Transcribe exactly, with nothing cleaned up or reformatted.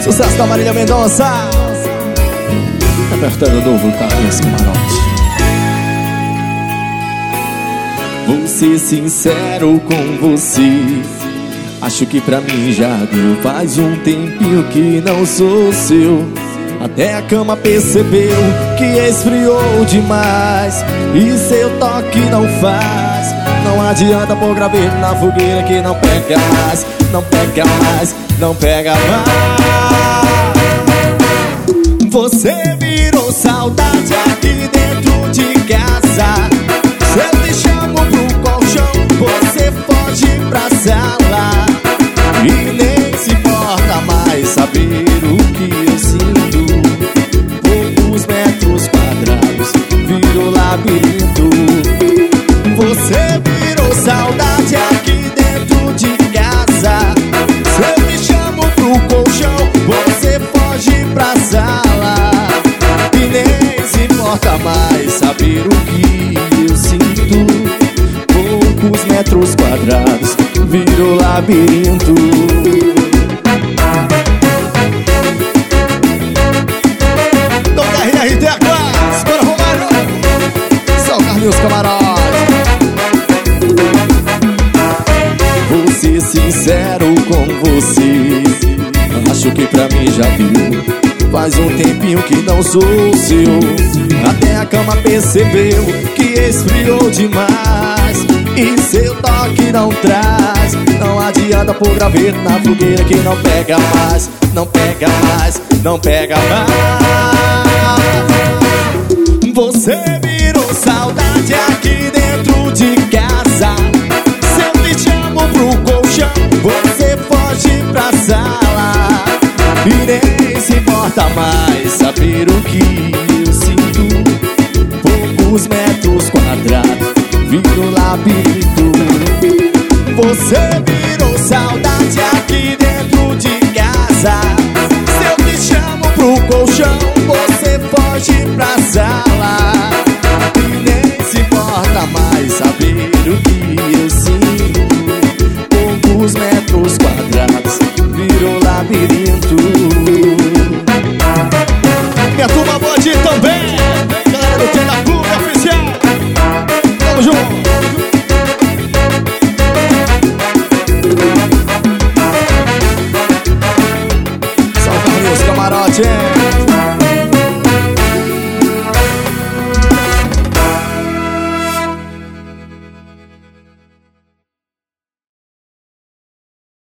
Sucesso da Marília Mendonça. Apertando o novo Carlinhos Camarote. Vou ser sincero com você, acho que pra mim já deu. Faz um tempinho que não sou seu. Até a cama percebeu que esfriou demais, e seu toque não faz. Não adianta pôr graveto na fogueira que não pega mais. Não pega mais, não pega mais. Você virou saudade aqui dentro de casa. Se eu te chamo pro colchão, você foge pra sala e nem se importa mais saber o que eu sinto. Poucos metros quadrados, virou labirinto. Você virou saudade aqui dentro de casa. Se eu te chamo pro colchão, você foge pra sala e nem se importa mais saber o que eu sinto. Poucos metros quadrados, virou labirinto. Dom da R R T Class, bora Romário, só o Carlinhos Camarote. Vou ser sincero com você, acho que pra mim já viu. Faz um tempinho que não sou seu. Até a cama percebeu que esfriou demais, e seu toque não traz. Não adianta pôr graveto na fogueira que não pega mais. Não pega mais, não pega mais. Você virou saudade aqui dentro de casa. Se eu te chamo pro colchão, você foge pra sala e nem se importa mais saber o que eu sinto. Poucos metros quadrados, virou labirinto. Você